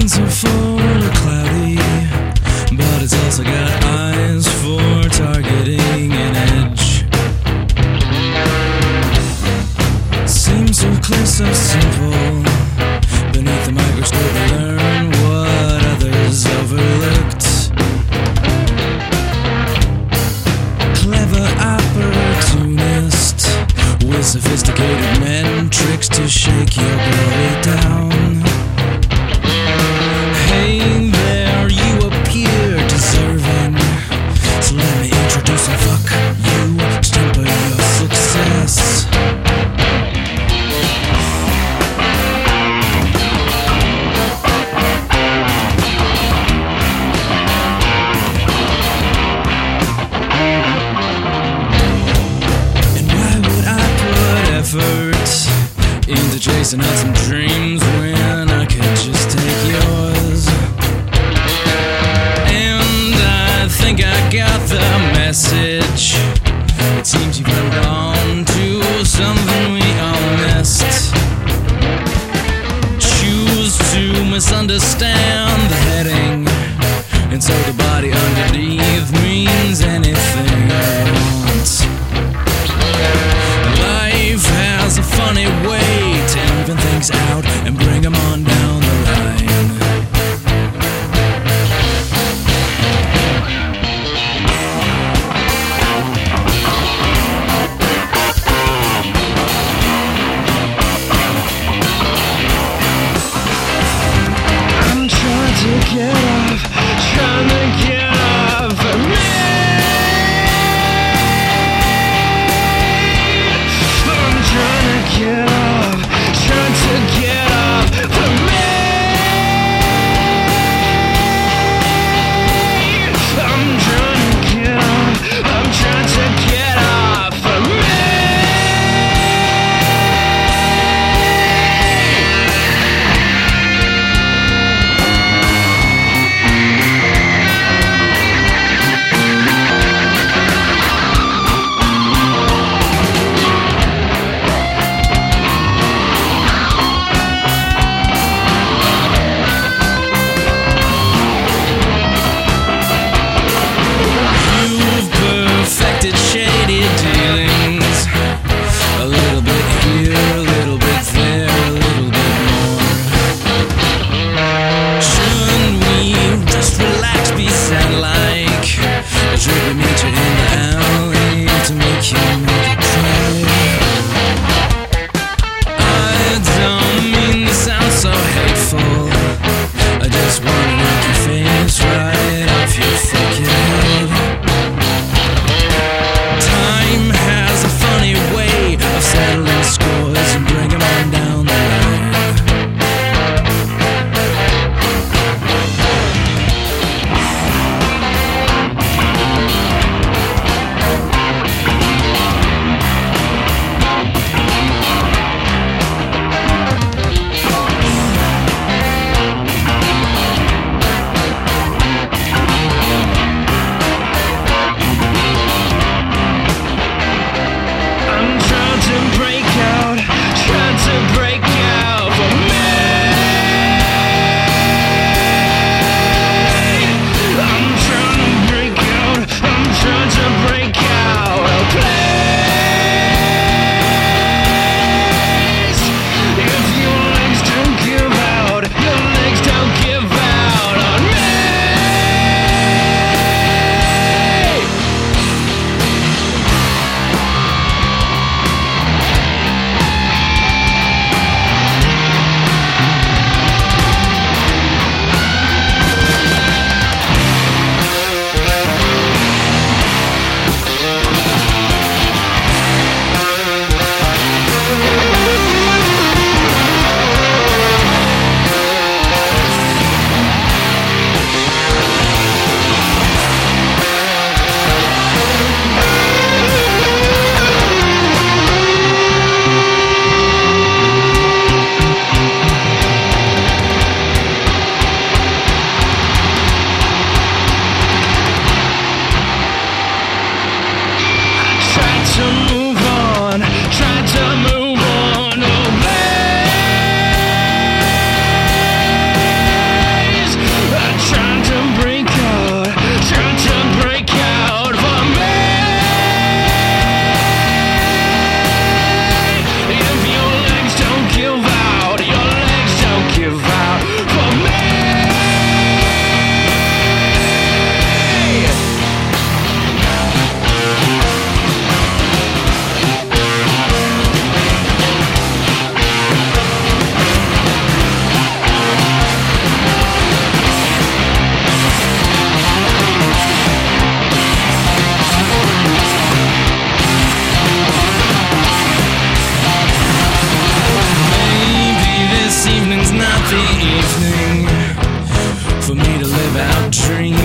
so full of cloudy, but it's also got eyes for targeting an edge. Seems so clear, so simple. Beneath the microscope, I learn what others overlooked. Clever opportunist with sophisticated men, tricks to shake your glory down. Hey there, you appear deserving, so let me introduce and fuck you, stamper your success. And why would I put effort into chasing out some dreams when I could just take yours? And I think I got the message. It seems you've held on to something we all missed. Choose to misunderstand the heading, and so the body underneath means anything I want. Life has a funny way to even things out and bring them on down the line. I'm tree.